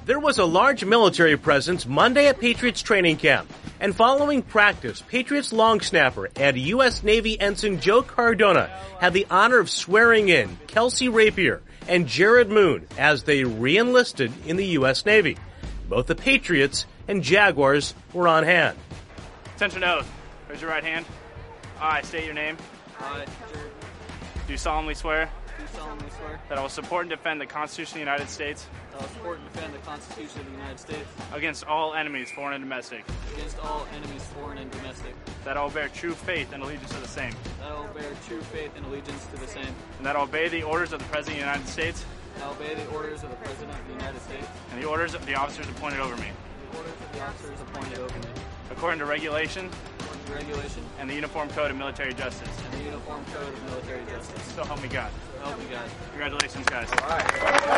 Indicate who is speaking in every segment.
Speaker 1: There was a large military presence Monday at Patriots training camp, and following practice, Patriots long snapper and U.S. Navy Ensign Joe Cardona had the honor of swearing in Kelsey Rapier and Jared Moon as they re-enlisted in the U.S. Navy. Both the Patriots and Jaguars were on hand.
Speaker 2: Attention oath. Raise your right hand. I state your name.
Speaker 3: I, Jared.
Speaker 2: Do solemnly swear.
Speaker 3: Do solemnly swear.
Speaker 2: That I will support and defend the Constitution of the United States.
Speaker 3: That I will support and defend the Constitution of the United States.
Speaker 2: Against all enemies, foreign and domestic.
Speaker 3: Against all enemies, foreign and domestic.
Speaker 2: That I will bear true faith and allegiance to the same.
Speaker 3: That I will bear true faith and allegiance to the same.
Speaker 2: And that I will obey the orders of the President of the United States.
Speaker 3: And I will obey the orders of the President of the United States.
Speaker 2: And the orders of the officers appointed over me.
Speaker 3: The orders of the officers appointed over me.
Speaker 2: According to regulation.
Speaker 3: According to regulation.
Speaker 2: And the Uniform Code of Military Justice.
Speaker 3: And the Uniform Code of Military Justice.
Speaker 2: So help me God.
Speaker 3: So help me God.
Speaker 2: Congratulations, guys.
Speaker 4: All right.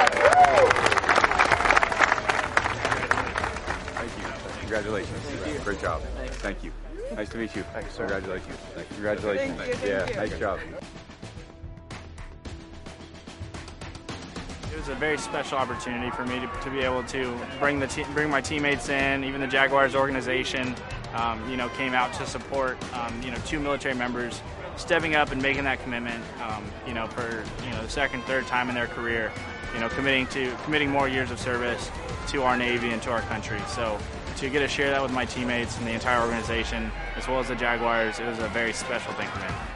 Speaker 4: Thank you. Congratulations.
Speaker 3: Thank you.
Speaker 4: Great job.
Speaker 3: Thank you.
Speaker 4: Thank you. Nice to meet you.
Speaker 5: Thanks, sir.
Speaker 4: Congratulations. Congratulations.
Speaker 5: Thank you.
Speaker 4: Yeah, nice job.
Speaker 2: It was a very special opportunity for me to be able to bring my teammates in. Even the Jaguars organization, came out to support, two military members stepping up and making that commitment, for the second, third time in their career, committing more years of service to our Navy and to our country. So to get to share that with my teammates and the entire organization, as well as the Jaguars, it was a very special thing for me.